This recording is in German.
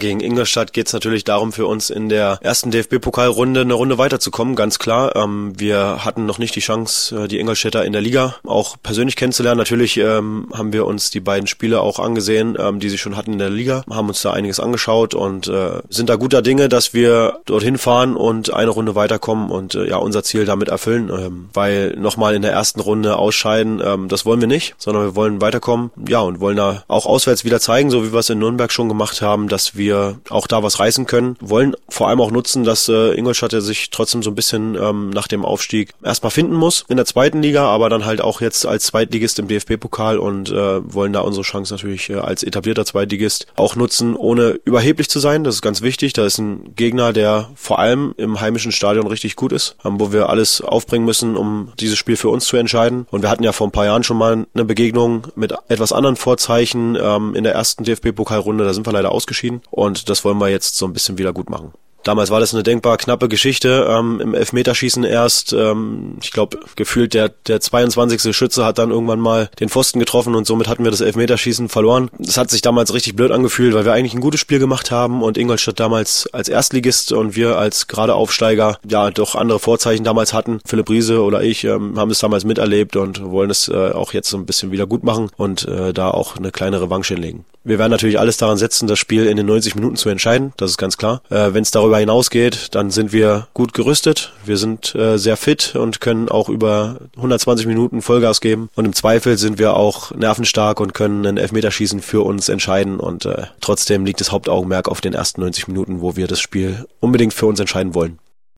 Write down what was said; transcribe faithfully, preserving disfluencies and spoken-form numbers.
Gegen Ingolstadt geht es natürlich darum, für uns in der ersten D F B-Pokalrunde eine Runde weiterzukommen, ganz klar. Ähm, wir hatten noch nicht die Chance, die Ingolstädter in der Liga auch persönlich kennenzulernen. Natürlich ähm, haben wir uns die beiden Spiele auch angesehen, ähm, die sie schon hatten in der Liga, haben uns da einiges angeschaut und äh, sind da guter Dinge, dass wir dorthin fahren und eine Runde weiterkommen und äh, ja unser Ziel damit erfüllen, ähm, weil nochmal in der ersten Runde ausscheiden, ähm, das wollen wir nicht, sondern wir wollen weiterkommen, ja, und wollen da auch auswärts wieder zeigen, so wie wir es in Nürnberg schon gemacht haben, dass wir auch da was reißen können, wollen vor allem auch nutzen, dass äh, Ingolstadt sich trotzdem so ein bisschen ähm, nach dem Aufstieg erstmal finden muss in der zweiten Liga, aber dann halt auch jetzt als Zweitligist im D F B-Pokal und äh, wollen da unsere Chance natürlich äh, als etablierter Zweitligist auch nutzen, ohne überheblich zu sein. Das ist ganz wichtig. Da ist ein Gegner, der vor allem im heimischen Stadion richtig gut ist, ähm, wo wir alles aufbringen müssen, um dieses Spiel für uns zu entscheiden. Und wir hatten ja vor ein paar Jahren schon mal eine Begegnung mit etwas anderen Vorzeichen ähm, in der ersten D F B-Pokalrunde. Da sind wir leider ausgeschieden und das wollen wir jetzt so ein bisschen wieder gut machen. Damals war das eine denkbar knappe Geschichte, ähm, im Elfmeterschießen erst, ähm, ich glaube, gefühlt der der zweiundzwanzigste Schütze hat dann irgendwann mal den Pfosten getroffen und somit hatten wir das Elfmeterschießen verloren. Das hat sich damals richtig blöd angefühlt, weil wir eigentlich ein gutes Spiel gemacht haben und Ingolstadt damals als Erstligist und wir als gerade Aufsteiger ja doch andere Vorzeichen damals hatten. Philipp Riese oder ich ähm, haben es damals miterlebt und wollen es äh, auch jetzt so ein bisschen wieder gut machen und äh, da auch eine kleine Revanche hinlegen. Wir werden natürlich alles daran setzen, das Spiel in den neunzig Minuten zu entscheiden, das ist ganz klar. Äh, wenn es darüber hinausgeht, dann sind wir gut gerüstet, wir sind äh, sehr fit und können auch über hundertzwanzig Minuten Vollgas geben und im Zweifel sind wir auch nervenstark und können ein Elfmeterschießen für uns entscheiden und äh, trotzdem liegt das Hauptaugenmerk auf den ersten neunzig Minuten, wo wir das Spiel unbedingt für uns entscheiden wollen.